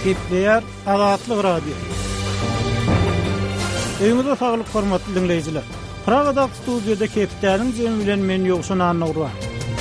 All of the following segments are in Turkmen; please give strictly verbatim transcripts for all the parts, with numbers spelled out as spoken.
Kepler Azatlyk Radio. Öňüňizde saglyk hormatly dinleýijiler. Pragada studiýada Keplerniň jemi bilen men ýogşan anaglar.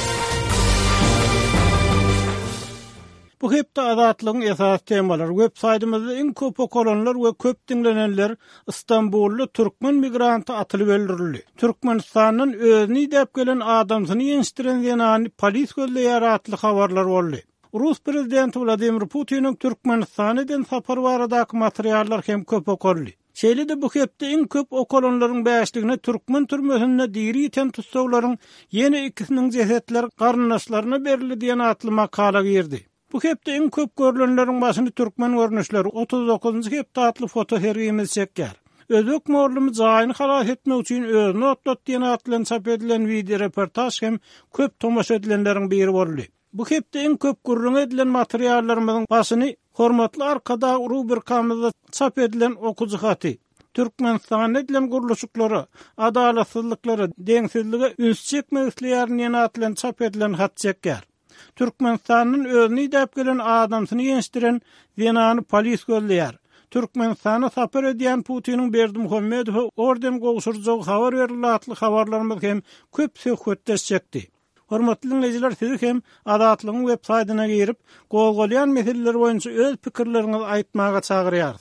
Bu hepde Azatlygyň esas temalary websaytymyzda iň köp okulanylar we köp dinlenenler Istanbullu türkmen migranty atylyp öldürildi. Türkmenistanyň özüni dep gelen adamsyny ýeňişdiren ýany polis gözleýär atly habarlar boldy. Rus prezidenti Vladimir Putin'in Türkmenistan'dan sapar baradaky materiallar hem köp okurly. Şeýle-de bu hepde iň köp okulanlaryň bäşligine Türkmen türmesinde diri iten tutsaglaryň ýene ikisiniň jesetleri garnaşlaryna berildi diýen atly makala girdi. Bu hepde iň köp görülenleriň başyny Türkmen görnüşleri otuz dokuzunçy hepde atly foto hergimiz çekýär. Özbek morlumy jaýyny halas etmek üçin özüni otlat diýen atlan çap edilen video reportaj hem köp tomaşa edilenleriň biri boldy. Bu hepde iň köp gurrun edilen materiallarymyzyň başyny hormatly arkada rubrikamyzda çap edilen okujy haty. Türkmenistan edilen guruluşyklary, adalatsızlyklary, deňsizlige üns çekmek isleýärni ýene atlan çap edilen hat çekýär. Türkmenistanyň özüni dep gelen adamsyny ýeňişdiren ýany polis gözleýär. Türkmenistana sapar edýän Putiniň Berdimuhammedow orden gowşurjak habar berilýär habarlarymyz hem köp söhbetleşjekdi. Hormatly dinleýijiler, siz hem Azatlygyň websaýtyna girip, gowgalayan meseleler boýunça öz pikirleriňizi aýtmaga çagyrýarys.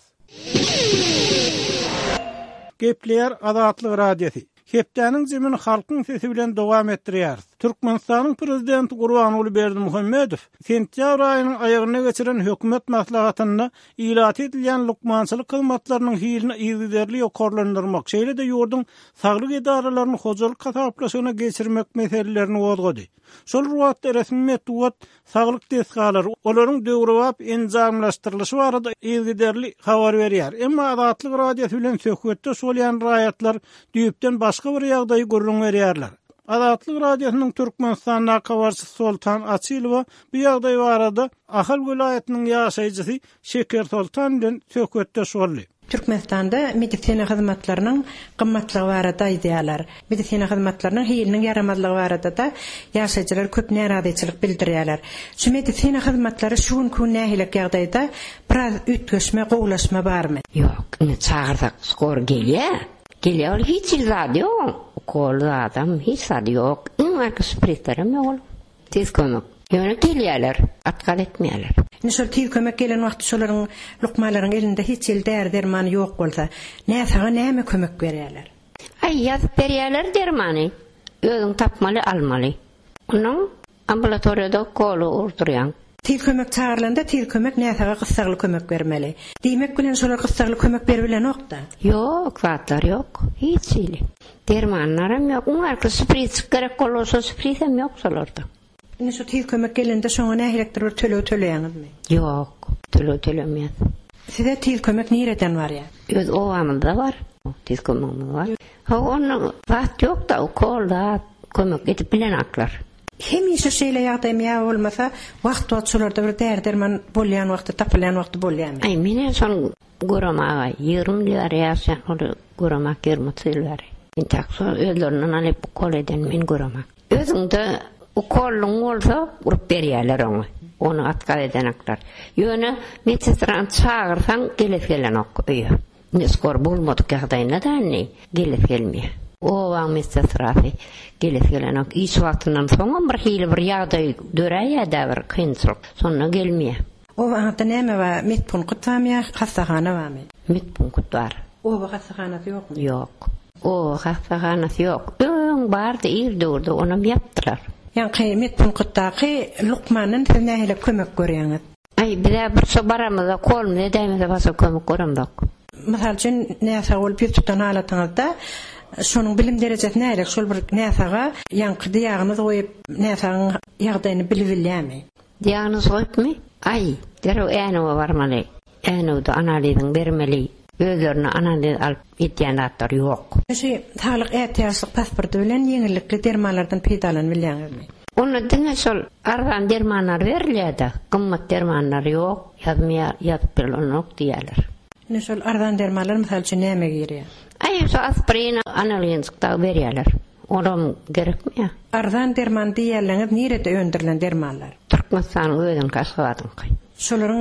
Kepler Azatlyk Radiosu. Hepdäniň jemini halkyň sesi bilen dowam etdirýär. Türkmenistanyň prezidenti Gurbanuly Berdimuhammedow sentýabr aýynyň aýagyna geçiren hökümet maslahatyna ilat edilen lukmançylyk hyzmatlarynyň hilini ýygyrly ýokarlandyrmak, şeýle-de ýurdun saglyk edaralaryny hojalyk kasaplaşygyna geçirmek meselelerini gozgady. Şol ruwatda resmi metduat saglyk tesgalary olaryň döwrewap enzamlaşdyrylyşy barada ýygyrly habar berýär. Emma Azatlyk Radiosu bilen söhbetde şolýan raýatlar düýüpden başga bir ýagdaý görüň berýärler. Azatlyk Radiosynyň Türkmenistanyň kabarçysy Soltan Açylowa bu ýagdaý barada Ahal vilayatynyň ýaşaýjysy Şeker Soltan bilen söhbetde şoldy. Türkmenistanda medisina hyzmatlarynyň gymmatlygy barada aýdýarlar. Medisina hyzmatlarynyň hiliniň ýaramazlygy barada da ýaşaýjylar köp näradyçylyk bildirýärler. Şu medisina hyzmatlary şu gün nähilek ýagdaýda biraz ütgeşme, gowlaşma barmy? Ýok, ine çağırsak skor gelýär. Gelýär, hiç zady ýok. Kol adam hiç zady ýok. Iň arky spritarym ýok. Tez kömek. Ýöne gelýärler, atkal etmeýärler. Nişol tez kömek gelen wagt şolaryň lukmalaryň elinde hiç el där dermany ýok bolsa, näsaga näme kömek berýärler? Ay, ýazyp berýärler dermany. Özüň tapmaly, almaly. Onuň ambulatoriýada kolu urturýan. Tez kömek çağırlanda tez kömek näsaga gyssaly kömek bermeli. Diýmek bilen şolar gyssaly kömek berilen okda. Ýok, wagtlar ýok, hiç eli. Dermanlarym ýok, uňarky sprit gerek bolsa spritem ýok şolarda. Ine şu tez kömek gelende şoňa nähilekdir bir tölew töleýäňizmi? Ýok, tölew tölemýär. Size tez kömek nireden bar ýa? Öz owamyzda bar. Tez kömek bar. Ha onu wagt ýok da kolda kömek edip bilen aklar. Hemişe şeýle ýagdaýym ýa bolmasa, wagt wagt şolarda bir där derman bolýan wagtda tapylan wagty bolýarmy? Ay, mene şol göramaga ýygrimi ýyl ýaşaýan ol göremak ýygrimi ýyl. Intakso özlerinden alyp kol eden men göremak. Özüňde o kolluň bolsa urup berýärler oňa. Onu atkal eden aklar. Ýöne medisinaň çağırsaň gelip gelen ok öýe. Neskor bolmady ýagdaýynda da ne gelip gelmeýär. O waň medisinaty gelip gelen ok iş wagtyndan soň bir hili bir ýagdaý döräýär da bir kynçylyk. Sonra gelmeýär. O wagtda näme we medpunkt tamya hastahana wamy? Medpunkt bar. O wagt hastahanasy ýokmy? Ýok. O hastahanasy ýok. Öň bardy ýerde onu ýapdylar. Yani kıymet punktaki lukmanın nähile kömek görýäňiz? Ay, bir bir so baramyzda kolmy edämizde basa kömek göremdik. Mysal üçin näse bolup bir tutan halatyňyzda şonuň bilim derejesine nähile şol bir näsaga ýanky diýagnyz goýup näsagyň ýagdaýyny bilip bilýärmi? Diýagnoz goýupmy? Ay, derew äne barmaly. Äne-de analiziň bermeli. Özlerini analiz alıp etýän atlar ýok. Şu sağlyk ätýaşlyk pasporty bilen ýeňillikli dermanlardan peýdalan bilýäňizmi? Onu diňe şol arzan dermanlar berilýär-de, gymmat dermanlar ýok, ýazmaýar, ýazyp bilenok diýerler. Ne şol arzan dermanlar mysal üçin näme girýär? Ay, şu aspirin analgetikda berýärler. Oram gerekmi? Arzan derman diýerler, nirede öndirilen dermanlar? Türkmenistan özüň kaşgadyň. Şolaryň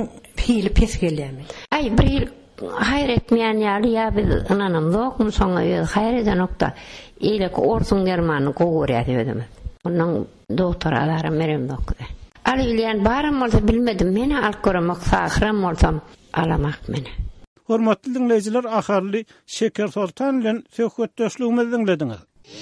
hili pes gelýärmi. Ay bir hayretmeýän ýaly ýa biz ananam zokmy soňa ýa hayreden nokta ilek orsun dermany gowurýar ödüm. Ondan doktor alara merem dokudy. Ali bilýän barym bolsa bilmedim, meni alyp görmek sahyram bolsam alamak meni. Hormatly dinleyijiler, ahyrly Şeker Sultan bilen söhbetdeşligimizi dinlediňiz.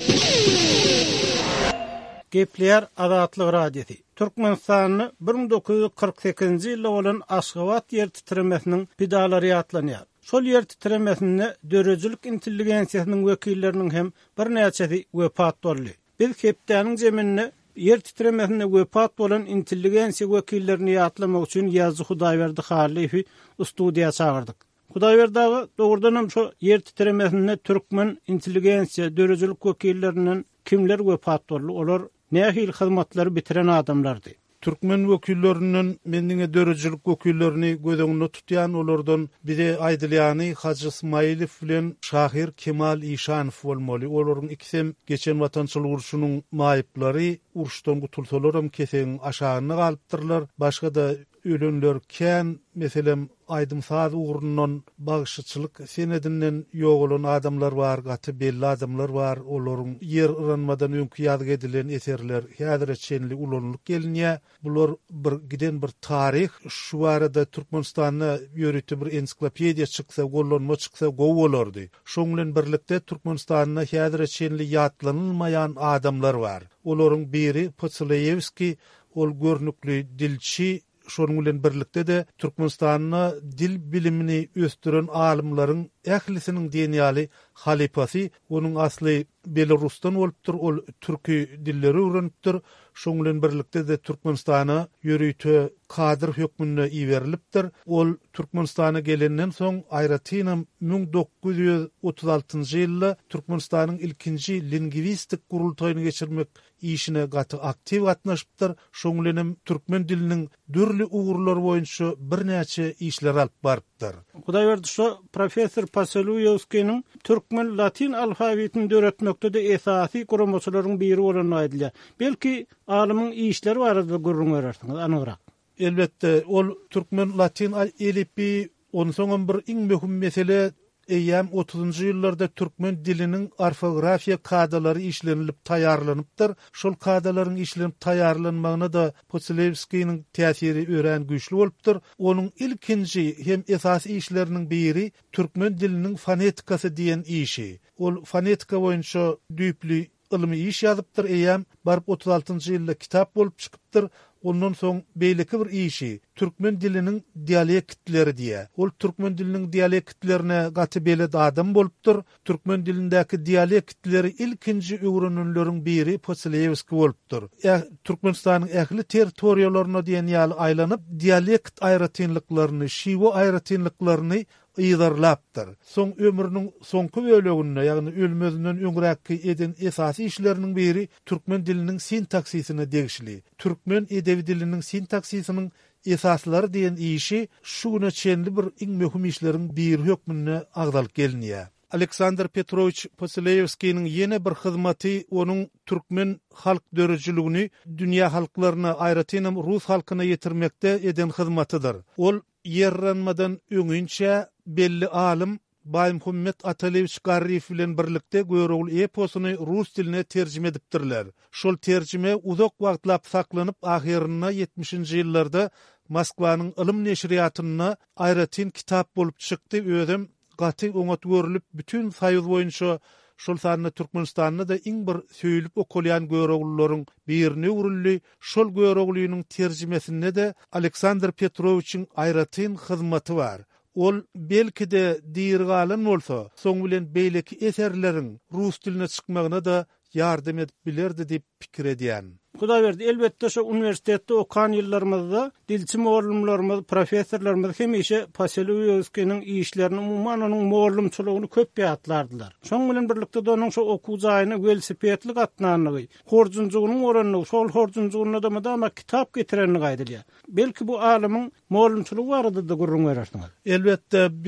Gepler Azatlyk radiosi. Türkmenistanyny bir ming dokuz yüz kırk sekizinji ýylda bolan Aşgabat ýer titremesiniň pidalary ýatlanýar. Şol ýer titremesinde dörejilik intelligensiýasynyň wekilleriniň hem bir näçesi wepat boldy. Biz hepdäniň jeminine ýer titremesinde wepat bolan intelligensiýa wekillerini ýatlamak üçin Ýazy Hudaýberdi Halifi studiýa çağırdyk. Hudaýberdi dogrudan şu ýer titremesinde türkmen intelligensiýa dörejilik wekilleriniň kimler wepat boldy? Olar nähil hyzmatlary bitiren adamlardy. Türkmen wekilleriniň mendiňe dörejilik wekillerini gözeňde tutýan olardan biri Aýdylýany Hacı Ismaýylow bilen Şahir Kemal İşanow bolmaly. Olaryň ikisem geçen watançylyk uruşunyň maýyplary uruşdan gutulsalar hem keseň aşagyna galypdyrlar. Başga da ölenler kän, meselem Aydym Saz ugrundan bagşyçylyk senedinden ýogulan adamlar bar, gaty belli adamlar bar. Olaryň ýer ýanmadan öňkü ýazgy edilen eserler häzir çenli ulanlyk gelinýär. Bular bir giden bir tarih. Şu barada Türkmenistanyna ýöretip bir ensiklopediýa çyksa, gollanma çyksa gowy bolardy. Şoň bilen birlikde Türkmenistanyna häzir çenli ýatlanylmaýan adamlar bar. Olaryň biri Poçlaýewski, ol görnükli dilçi. Şonuň bilen birlikde de Türkmenistanyna dil bilimini östüren alimlaryň ählisiniň diýenýäli halifasy, onuň asly Belarusdan bolupdyr, ol türki dilleri öwrenipdir. Şonuň bilen birlikde de Türkmenistana ýöretip kadir hökmüne iwerilipdir. Ol Türkmenistana gelenden soň aýratynam ming dokuz yüz otuz altynjy ýylda Türkmenistanyň ilkinji lingwistik gurultaýyny geçirmek işine gaty aktiv gatnaşypdyr. Şoň bilen türkmen diliniň dürli ugurlary boýunça birnäçe işler alyp barypdyr. Hudaýberdi şu professor Paseluyevskiň türkmen latin alfabetini öğretmekde de esasy guramaçylaryň biri bolan aýdylýar. Belki alymyň işleri barada gurrun görersiňiz anygyrak. Elbette ol türkmen latin elipi onuň soňam bir iň möhüm mesele eýäm otuzunjy ýyllarda türkmen diliniň orfografiýa kadalary işlenilip taýýarlanypdyr. Şol kadalaryň işlenip taýýarlanmagyna da Poçlaýewskiň täsiri ören güýçli bolupdyr. Onuň ilkinji hem esasy işleriniň biri türkmen diliniň fonetikasy diýen işi. Ol fonetika boýunça düýpli ilmi iş ýazypdyr. Eýäm barıp otuz altynjy ýylda kitap bolup çykypdyr. Ondan soň beýleki bir işi türkmen diliniň dialektleri diýe. Ol türkmen diliniň dialektlerine gaty bele adam bolupdyr. Türkmen dilindäki dialektleri ilkinji öwrenenleriň biri Poçlaýewski bolupdyr. Ä Türkmenistanyň ähli territoriýalaryna diýen ýaly aýlanyp dialekt aýratynlyklaryny, şiwe aýratynlyklaryny ýyzarlapdyr. Soň ömrüniň soňky böleginde, ýagny ölmezden öňräki eden esasy işleriniň biri türkmen diliniň sintaksisine degişli. Türkmen edebi diliniň sintaksisiniň esaslary diýen işi şuna çenli bir iň möhüm işleriň biri hökmüne agdalyp gelinýär. Aleksandr Petrovich Poçlaýewskiň ýene bir hyzmaty onuň türkmen halk dörejiligini dünýä halklaryna aýratynam rus halkyna ýetirmekde eden hyzmatydyr. Ol ýerranmadan öňünçe belli alim Baýmuhammed Atalewich Garrief bilen birlikde Göregul eposyny rus diline terjime edipdirler. Şol terjime uzak wagtlap saklanyp ahyrynda ýetmişinji ýyllarda Moskwanyň ilim neşriýatyna aýratyn kitap bolup çykdy. Özüm gaty oňat görülip bütün saýyz boýunça şol sanyna Türkmenistanyna da iň bir söýülip okulýan göregullaryň birini urilli. Şol göregulynyň terjimesinde de Aleksandr Petroviçiň aýratyn hyzmaty bar. Ol belki de diýirgalan bolsa, soň bilen beýleki eserleriň rus diline çykmagyna da ýardam edip bilerdi diýip pikir edýän. Hudaýberdi, elbetde şu universitetde okan ýyllarymyzda dilçi muallimlerimiz, professorlarymyz hemişe Paseluyevskiň işlerini umman onuň muallimçylygyny köp ýatlardylar. Şoň bilen birlikde de onuň şu okuw jaýyny velosipedli gatnanlygy, horjunçygynyň oranlygy, şol horjunçygyna da da kitap getirenligi aýdylýar. Belki bu alymyň muallimçylygy barada da gurrun berersiňiz. Elbette bir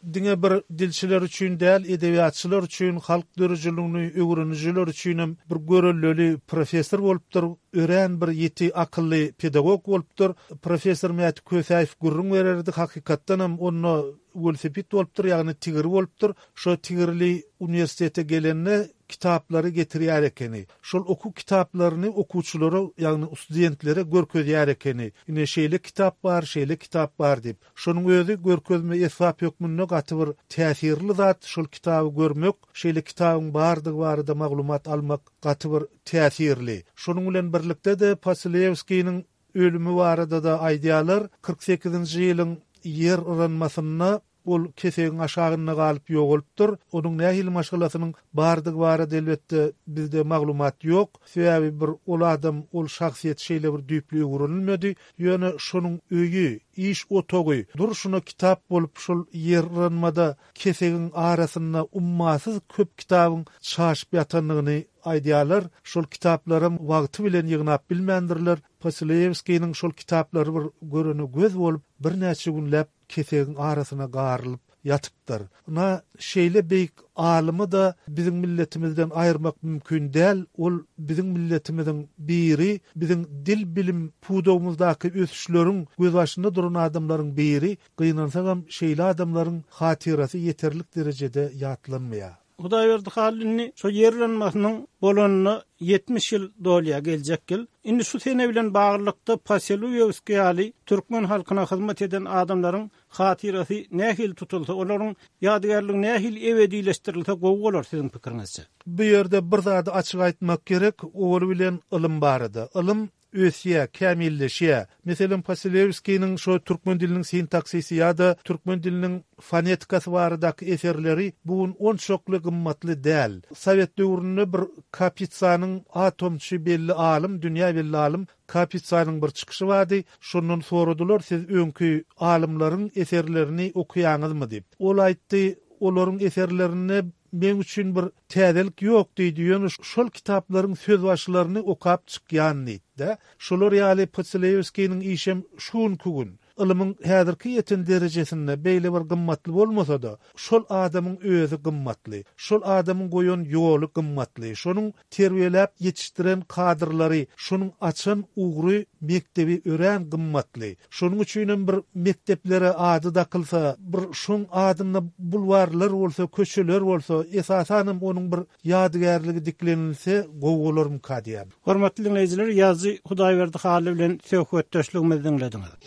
diňe bir dilçiler üçin däl, edebiýatçylar üçin, halk dörjülüğini öwrenijler üçin bir görelli professor bolupdyr, ören bir ýeti akylly pedagog bolupdyr. Professor Mäti Kösäýew gurrun bererdi, hakykatdan hem onu velosiped bolupdyr, ýagny tigir bolupdyr. Şo tigirli universitete gelenne kitaplary getirýär ekeni. Şol oku kitaplaryny okuwçylara, ýagny studentlere görkezýär ekeni. Ine şeýle kitap bar, şeýle kitap bar diýip. Şonuň özü görkezme esbap ýokmuny gaty bir täsirli zat. Şol kitaby görmek, şeýle kitabyň bardygy barada maglumat almak gaty bir täsirli. Şonuň bilen birlikde de Pasilevskiň ölümi barada da aýdýarlar. kırk sekizinji ýylyň yer ıranmasyna ol kesegiň aşagyna galyp ýogalypdyr. Onuň nähili maşgalasynyň bardygy barada elbetde bizde maglumat ýok. Sebäbi bir ol adam, ol şahsiýet şeýle bir düýpli öwrülmedi. Ýöne şonuň öýü, iş otogy, durşuna kitap bolup şol ýerranmada kesegiň arasyna ummasyz köp kitabyň çaşyp ýatanlygyny aýdýarlar. Şol kitaplarym wagty bilen ýygnap bilmendirler. Pasilevskiň şol kitaplary bir göreni göz bolup bir näçe günläp kesegiň arasyna garylyp yatypdyr. Na şeýle beýik alymy da biziň milletimizden aýyrmak mümkin däl. Ol biziň milletimiziň biri, biziň dil bilim pudawmyzdaky ösüşleriň göz başynda duran adamlaryň biri. Gynansa hem şeýle adamlaryň hatyrasy ýeterlik derejede ýatlanmaýar. Hudaýberdi halini şo ýerlenmesiň bolanyny yetmiş ýyl dolýa geljek ýyl. Indi şu sene bilen baglykda Pasilevskiň ýaly türkmen halkyna hyzmat eden adamlaryň hatyrasy nähil tutulsa, olaryň ýadygärligi nähil ebedileşdirilse gowy bolar siziň pikiriňizçe? Bu ýerde bir zady açyk aýtmak gerek, ol bilen ilm barady. Ilm ösiýe, kämilleşýär. Meselem Pasilevskiň şo türkmen diliniň sintaksisi ýa-da türkmen diliniň fonetikasy baradaky eserleri bugun on şokly gymmatly däl. Sowet döwründe bir Kapitsanyň atomçy belli alim, dünýä belli alim Kapitsanyň bir çykyşy bardy. Şondan soradylar, siz öňkü alimlaryň eserlerini okuýaňyzmy diýip. Ol aýtdy, olaryň eserlerini men üçin bir täzelik ýok diýdi. Ýöne şol kitaplaryň söz başlaryny okap çykýan diýdi. Şolar ýaly Pasilevskiň işem şuň kugün. Ilmiň häzirki ýeten derejesinde beýle bir gymmatly bolmasa da, şol adamyň özü gymmatly, şol adamyň goýan ýoly gymmatly, şonuň terbiýelep ýetişdiren kadrlary, şonuň açan ugry mektebi ören gymmatly. Şonuň üçin bir mekteplere ady dakylsa, bir şoň adyna bulwarlar bolsa, köçeler bolsa, esasan onuň bir ýadygärligi diklenilse gowy bolar mukaddiýam. Hormatly dinleýijiler, ýazy Hudaýberdi haly bilen söhbetdeşligimizi dinlediňiz.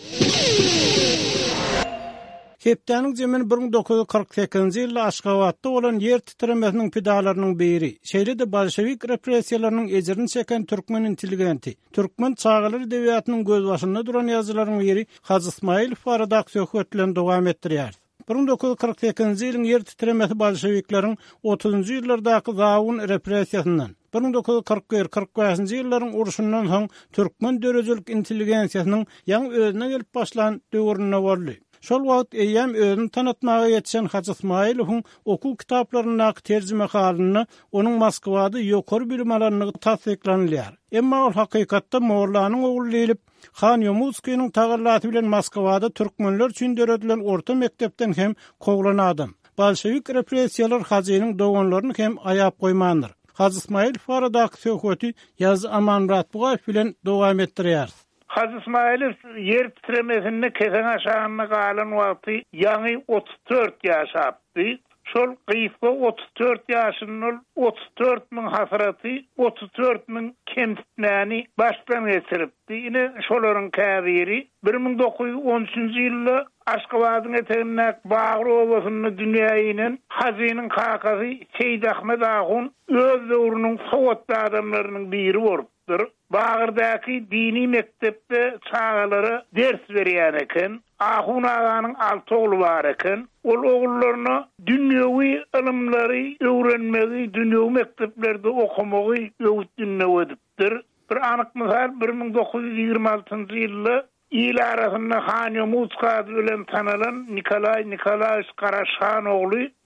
Hepdeniň jemen bir ming dokuz yüz kırk sekizinji ýylda Aşgabatda bolan yer titremesiniň pidalarynyň biri. Şeýle de bolşewik repressiýalarynyň ejerini çeken türkmen intelligenti, türkmen çağalar edebiýatynyň göz başynda duran ýazylaryň biri Hazy Ismaýylow baradak söhbetlerini dowam etdirýär. bir ming dokuz yüz kırk sekizinji ýylyň yer titremesi bolşewikleriň otuzynjy ýyllardaky zawun repressiýasynyň bir ming dokuz yüz kırk bir kırk beşinji ýyllaryň uruşundan soň türkmen dörejelik intelligensiýasynyň ýa özüne gelip başlan döwrüne boldy. Şol wagt eýem özüni tanıtmaga ýetişen Hazy Ismaýylowyň okuw kitaplarynyň terjime halyny onuň Moskwada ýokary bilim alanyny tasdiklanýar. Emma ol hakykatda Mollanyň ogly diýilip, Xan Ýomuzkynyň tagallasy bilen Moskwada türkmenler üçin döredilen orta mektepden hem koglan adam. Bolşewik repressiýalar Hazynyň doganlaryny hem aýap goýmandyr. Hazy Ismaýylow baradak söhbeti Ýazy Amanrat Bugaýew bilen dowam etdirýär. Hazy Ismaýylow yer titremesinde kesen aşagyna galan wagty ýaňy otuz dört ýaş apdy. Şol gyýpga otuz dört ýaşynyň otuz dört min hasraty, otuz dört min kemsitmäni başdan geçiripdi. Ine şolaryň käbiri bir ming dokuz yüz on üçinji ýylda Aşgabatyň eteginde Bagry obasyny dünýäýiniň Hazynyň kakasy Seýid Ahmed Agun öz döwrüniň sowatly adamlarynyň biri bolupdyr. Bagyrdaky dini mektepde çağalara ders berýän eken. Ahun aganyň alty ogly bar eken. Ol ogullarına dünýäwi ilmleri öwrenmegi, dünýäwi mekteplerde okumagy öwrütdiňler. Bir anyk mysal bir ming dokuz yüz ýygrima altynjy ýylda ýyl arasynda Xan Ýomuzka bilen tanalan Nikolay Nikolaýew Karaşan ogly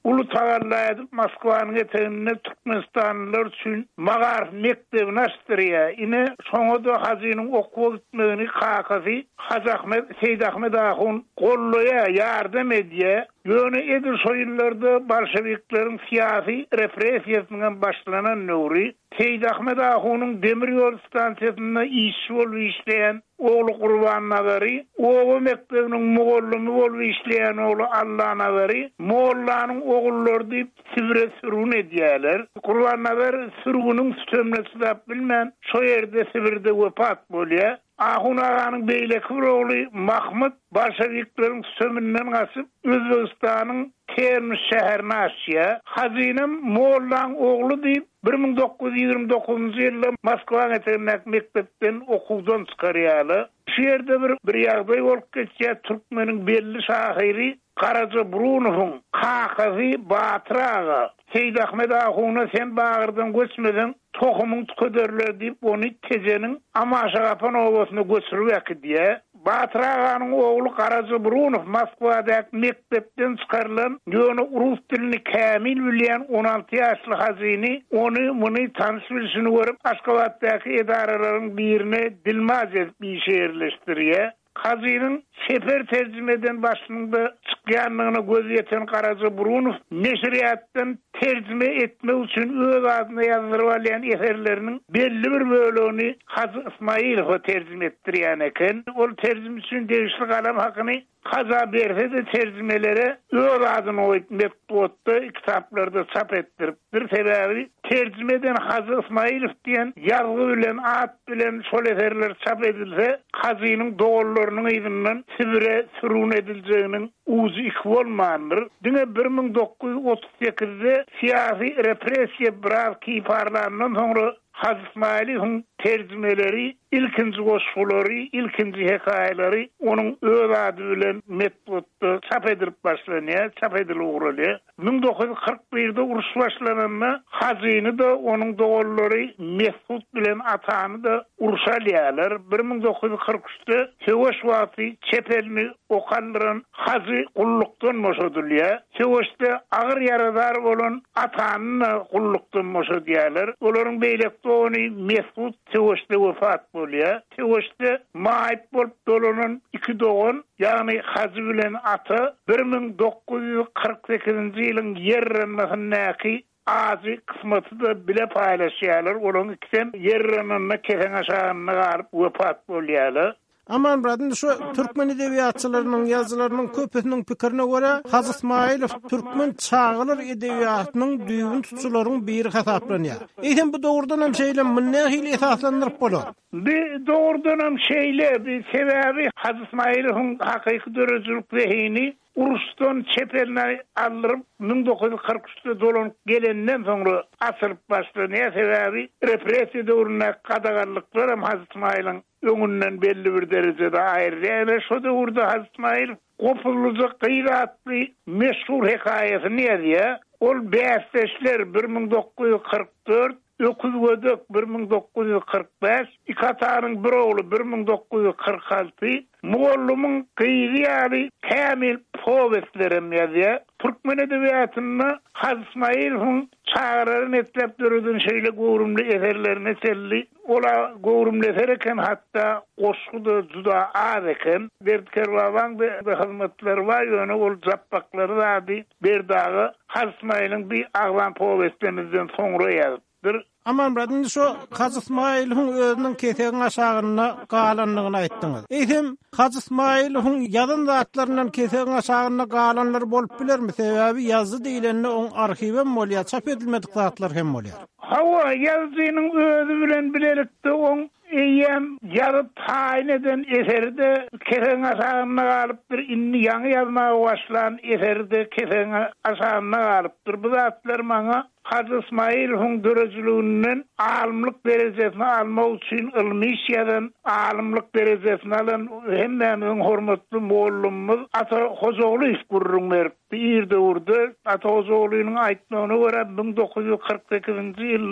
ulu tagallaydı Moskvanyň eteğinde Türkmenistanlılar üçin magar mektebini açdyrýar. Ine şoňa da hazynyň okuw etmegini kakazy Hazahmet Seýdahmet Ahun golloya ýardam edýär. Ýöne edil soýullarda bolşevikleriň siýasy repressiýasynyň başlanan nöwri Seýdahmet Ahunyň demir ýol stansiýasyna işçi bolup işleýän oğlu Qurban Nazary, oğlu mektebiniň mogollumy bolup işleýän oğlu Allah Nazary, mollanyň oğulları diýip Sibire sürgün edýärler. Qurban Nazary sürgüniň sömresini bilmän şo ýerde Sibirde wepat bolýar. Ahun aganyň beýleki bir ogly Mahmud bolşevikleriň sömünden gaçyp Özbegistanyň Termiz şäherine açýar. Hazinem mollaň ogly diýip bir ming dokuz yüz ýygrimi dokuzunçy ýylda Moskwa mektebine mektepden okuwdan çykarýarlar. Şu ýerde bir bir ýagdaý bolup geçýär. Türkmeniň belli şahyry Karaca Brunowyň kakazy Batyraga Seýdahmet Ahuny sen bagyrdan göçmeden tohumyň köderler diýip ony tejeniň Amaşagapan owasyna göçürip akdyýar. Batyragyň ogly Karaca Brunow Moskwada mektepden çykarylan ýöne rus dilini kämil bilýän on alty ýaşly hazyny ony muny tanış bilişini görüp Aşgabatdaky edaralaryň birine dilmaz edip işerleşdirýär. Hazynyň sefer terjimeden başlygynda çykýanlygyna göz ýeten Karaca Brunow neşriýatdan terjime etmek üçin öz adyna ýazdyryp alýan eserleriniň belli bir bölegi Hacı Ismaýylow terjime etdirýän eken. Ol terjime üçin degişli galam hakyny kaza berse de terjimelere öz adyny oýtmak tutdy, kitaplarda çap etdiripdir. Sebäbi terjimeden Hacı Ismaýylow diýen ýazgy bilen at bilen şol eserler çap edilse, hazynyň dogurlarynyň ýygynyň Sibire sürgün ediljeğiniň uzy iki bolmandyr. Diňe bir ming dokuz yüz otuz sekizde siýasy repressiýa biraz kiparlandan soňra Hacı Ismaýylowyň terjimeleri, ilkinji goşgulary, ilkinji hekaýelary onuň öz ady bilen metodda çap edilip başlanýar, çap edilip ugralýar. ming dokuz yüz kırk birde uruş başlananda hazyny da onuň dogurlary Mesut bilen atany da uruşalýarlar. bir ming dokuz yüz kırk üçte Heweş wagty çepelini okandyran hazy gullukdan boşadylýar. Heweşde agyr ýaradar bolan atany gullukdan boşadýarlar. Olaryň beýlekde ony Mesut Heweşde wefat bolýar. Heweşde maýyp bolup dolanan iki dogan, ýagny hazy bilen ata bir ming dokuz yüz kırk sekizinçi ýylyň ýerrenmesindäki azy kysmaty da bile paýlaşýarlar. Olaryň ikisem ýerrenmesine kefen aşagyna garyp wefat bolýarlar. Aman bradın şu Türkmen edebiyatçılarının yazılarının köpüsünün pikirine göre Hacı Ismaýylow Türkmen çağılır edebiyatynyň düýbün tutçularyň biri hesaplanýar. Eýsem bu dogrudan hem şeýle münähil esaslandyryp bolar. Bir dogrudan hem şeýle bir sebäbi Hacı Ismaýylowyň hakyky dörejilik wehini urusdan çepeline alırıp ming dokuz yüz kırk üçte dolanyp gelenden soňra asyryp başlanýar. Sebäbi repressiýa döwrüne kadagarlyklar hem Hacı Ismaýylowyň öňünden belli bir derejede aýrylýar. Şo döwürde Hacı Ismaýylow gopurlygy gyýratly meşhur hekaýesini ýazýar. Ol bästeşler bir ming dokuz yüz kırk dört, Öküz Gödek bir ming dokuz yüz kırk beş, İkataryň bir ogly bir ming dokuz yüz kırk alty, Mogollumyň gyýýary Kämil powestlerim ýazýar. Türkmen edebiýatyny Hacı Ismaýylowyň çağraryn etlep dörüdün şeýle gowrumly eserlerini telli. Ola gowrumly eser eken, hatda goşgu da juda az eken. Berdker babaň da hyzmatlar bar, ýöne ol jappaklary da berdagy Hacı Ismaýylowyň bir aglan powestlemizden soňra ýazypdyr. Aman bradın şu Hacı Ismaýylowyň özüniň kesegiň aşagyna galanlygyny aýtdyňyz. Eýsem Hacı Ismaýylowyň ýazan zatlaryndan kesegiň aşagyna galanlar bolup bilermi? Sebäbi ýazdy diýilende oň arhiwem bolýar, çap edilmedik zatlar hem bolýar. Hawa ýazdynyň özü bilen bilelikde oň eýem ýazyp taýin eden eserde kesegiň aşagyna galypdyr. Inni ýaňy ýazmaga başlan eserde kesegiň aşagyna galypdyr. Bu zatlar maňa Hacı Ismaýylowyň dörejiliginiň alymlyk derejesine almak üçin ilmi-şeýden alymlyk derejesine alan hemmäň hormatly mollumyz Ata Hozogly isgurrun beripdi. Ýerde urdy. Ata Hozoglynyň aýtmagyna görä ming dokuz yüz kırk sekizinçi ýylda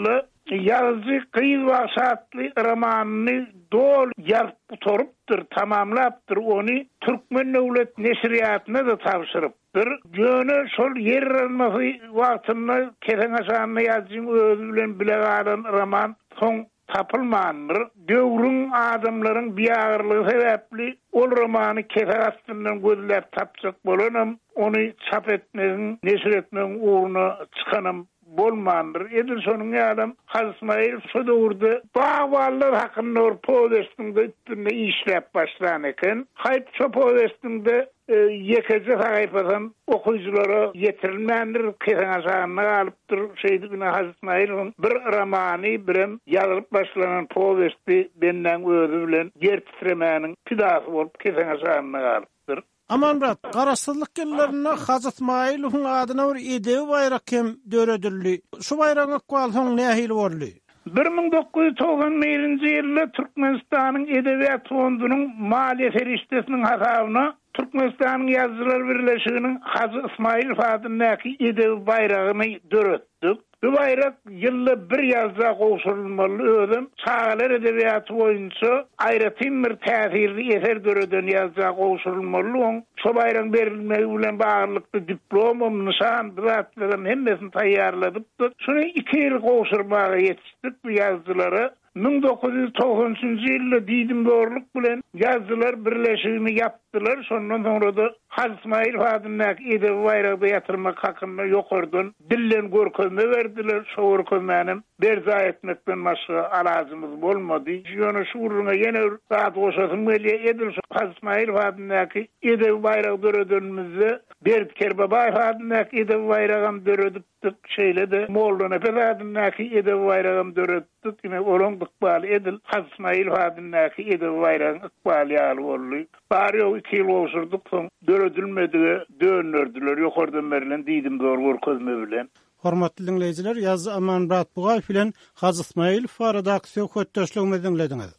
yazı kıyız vasatlı romanını dol yazıp toruptur, tamamlaptır. Onu Türkmen Devlet Neşriyatına da tavsırıptır. Yönü sol yer alması vaktinde Kesen Hasan'la yazın özülen bile alan roman son tapılmandır. Dövrün adamların bir ağırlığı sebepli ol romanı Kesen Hasan'dan gözler tapacak bolanım. Onu çap etmenin, neşir etmenin uğruna çıkanım bolmandır. Edilson'un adam Hazmail Sodur'da bağvallar hakkında or povestinde üstünde işlep başlayan eken. Hayt so povestinde e, yekece sayfadan okuyuculara yetirilmendir. Kesen Hasan'na alıptır. Şeydi Hazmail'in bir romanı birem yazılıp başlanan povesti benden özü bilen yer titremenin pidası olup Kesen Hasan'na alıptır. Aman brat, qarasızlyk gellerine Hazrat Ismailov'un adyna bir edebi bayrak hem döredildi. Şu bayragyň aqwalyň nähili boldy? bir ming dokuz yüz doksan birinji ýylda Türkmenistanyň Edebiýat Fondunyň Maliýe Feriştesiniň hasabyna Türkmenistanyň Ýazgylar Birleşiginiň Hazrat Ismailov adyndaky edebi bayragyny döretdik. Bu bayrak yılda bir yazda koşulmalı ödüm. Çağlar edebiyatı boyunca ayrıtım bir tesirli eser döreden yazda koşulmalı. Şu bayrak verilmeyi bilen bağırlıklı diplomam, nişan, dıratlarım hemmesini tayyarladık. Şunu iki yıl koşulmaya yetiştik bu yazdıları. bin dokuz yüz doksan üçinji ýylda diýdim doğruluk bilen yazdılar birleşigini yaptılar. Sondan sonra da Hazrat Ismailov adyndaky edebi bayragda ýatyrmak hakynda ýokardan dillen görkezme berdiler. Şo görkezmänim berza etmekden başga alazymyz bolmady. Ýöne şu uruna ýene zat goşasym gelýär. Edil Hazrat Ismailov adyndaky edebi bayragda döredenimizi Berdi Kerbabaýew adyndaky edebi bayragam döredipdik. Şeýle de Molla Nefes adyndaky edebi bayragam döredipdik. Ine olan ykbaly edil Hazrat Ismailov adyndaky edebi bayragam ykbaly ýaly boldy. Bari iki ýyl oşurduk soň döredilmedi, dönürdiler. Ýokardan berilen diýdim dogry görkezme bilen. Hormatly dinleýijiler, ýazy Aman Murat Bugaýew bilen Hazrat Ismailov barada söhbetdeşligimizi dinlediňiz.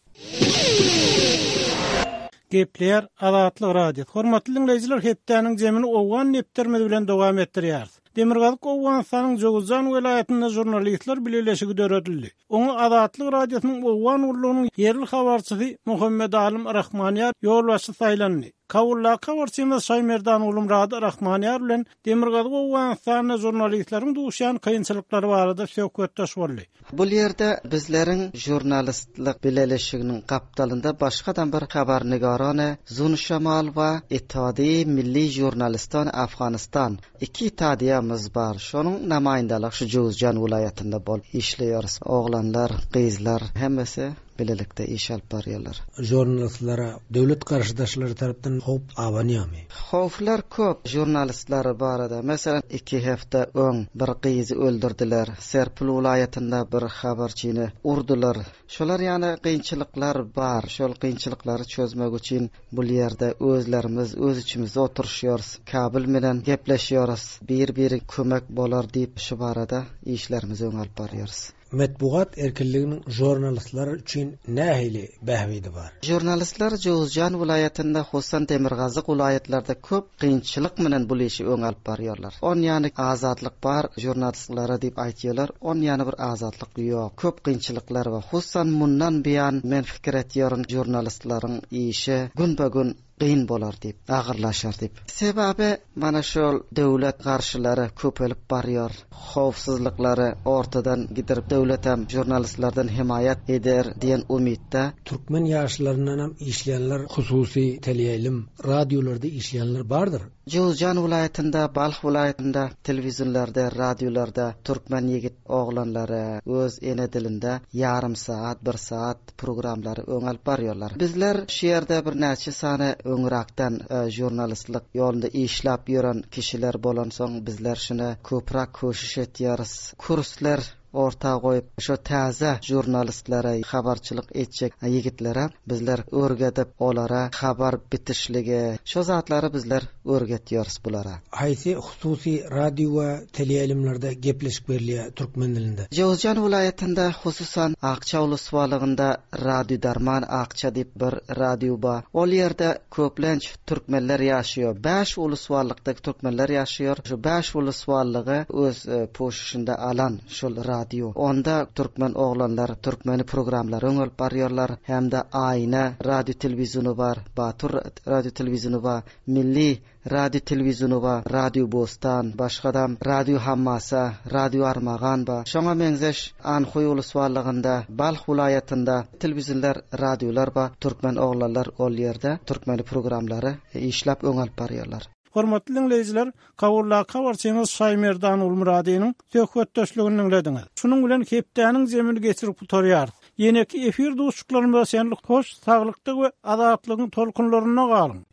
Gepler Azatlyk radio. Hormatly dinleýijiler, hepdeniň jemini owan neptermedi bilen dowam etdirýär. Demirgazyk Owganstanyň Joguzan welaýatynda jurnalistler bileşigi döredildi. Oňa Azatlyk radiosynyň Owgan urlugynyň yerli habarçysy Muhammed Alim Rahmaniyar ýolbaşçy saýlandy. Kawulla kawarçymyz Şaymerdan ulum Rada Rahmaniyar bilen Demirgazyk Owganstanyň jurnalistleriň duşan kynçylyklary barada söhbetdeş boldy. Bu ýerde bizleriň jurnalistlik bileşiginiň kapdalynda başgadan bir habarnigarana Zun Şamal we Ittihadi Milli Jurnalistan Afganistan iki ittihadiyamyz bar. Şonuň namaýandalygy şu Jowzjan welaýatynda bol işleýär. Oglanlar, gyzlar hemmesi bilelikde iş alyp barýarlar. Jurnalistlara döwlet garşydaşlary tarapdan hop abanýarmy? Howflar köp jurnalistlary barada. Meselem iki hafta öň bir gyzy öldürdiler. Serpil welaýatynda bir habarçyny urdular. Şolar ýani kynçylyklar bar. Şol kynçylyklary çözmek üçin bu ýerde özlerimiz öz içimizde oturşýarys. Kabil bilen gepleşýärys. Bir-biri kömek bolar diýip şu barada işlerimizi öň alyp barýarys. Metbuat erkinliginin jurnalistler için nähili bähwidi bar? Jurnalistler Jowzjan welaýatynda, hususan Demirgazyk welaýatlarda köp kynçylyk menen bu işi öň alyp barýarlar. On ýani azatlyk bar jurnalistlara diýip aýtýarlar. On ýani bir azatlyk ýok. Köp kynçylyklar bar. Hususan mundan biýan men fikir etýärem jurnalistlaryň işi gün-begün gyn bolar diýip, agyrlaşar diýip. Sebebi mana şol döwlet garşylary köpelip barýar. Howpsuzlyklary ortadan gidirip döwlet hem jurnalistlerden himayet eder diýen umytda Türkmen ýaşlaryndan hem işleýänler, hususy teleýilim, radiolarda işleýänler bardyr. Jowzjan welaýatynda, Balx welaýatynda, telewizionlarda, radiolarda Türkmen ýigit oglanlary öz ene dilinde yarım saat, bir saat programlary öň alyp barýarlar. Bizler şu ýerde bir näçe sany öňrakdan e, jurnalistlik ýolunda işläp ýören kişiler bolan soň bizler şuna köprak köşüş etýärys. Kurslar orta goýup şu täze jurnalistlere habarçylyk etjek yigitlere bizler örgedip olara habar bitişligi şu zatlary bizler örgetýärys bulara. Haýsy hususy radio we teleýilimlerde gepleşik berliýär türkmen dilinde? Jowzjan welaýatynda hususan Akça uluswalygynda Radio Darman Akça diýip bir radio bar. Ol ýerde köplenç türkmenler ýaşaýar. beş uluswallykda türkmenler ýaşaýar. Şu beş uluswallygy öz e, poşuşynda alan şol radio. Onda türkmen oglanlar türkmeni programlary öňelip barýarlar. Hemde Ayna radio telewizyonu bar, Batur radio telewizyonu bar, Milli radio telewizyonu bar, Radio Bostan, başgadam radio Hammasa, radio Armagan bar. Şoňa meňzeş Anhoy uluswarlygynda, Balx vilayatynda telewizyonlar, radiolar bar. Türkmen oglanlar ol ýerde türkmeni programlary işläp öňelip barýarlar. Hormatly dinleyijiler, kawurla kawarçyňyz Şaymerdan Ulmuradynyň söhbetdeşligini dinlediňiz. Şunuň bilen hepdäniň zemini geçirip tutarýar. Ýene-ki efir dostluklarymyza senlik hoş, saglykdy we azatlygyň tolkunlaryna galyň.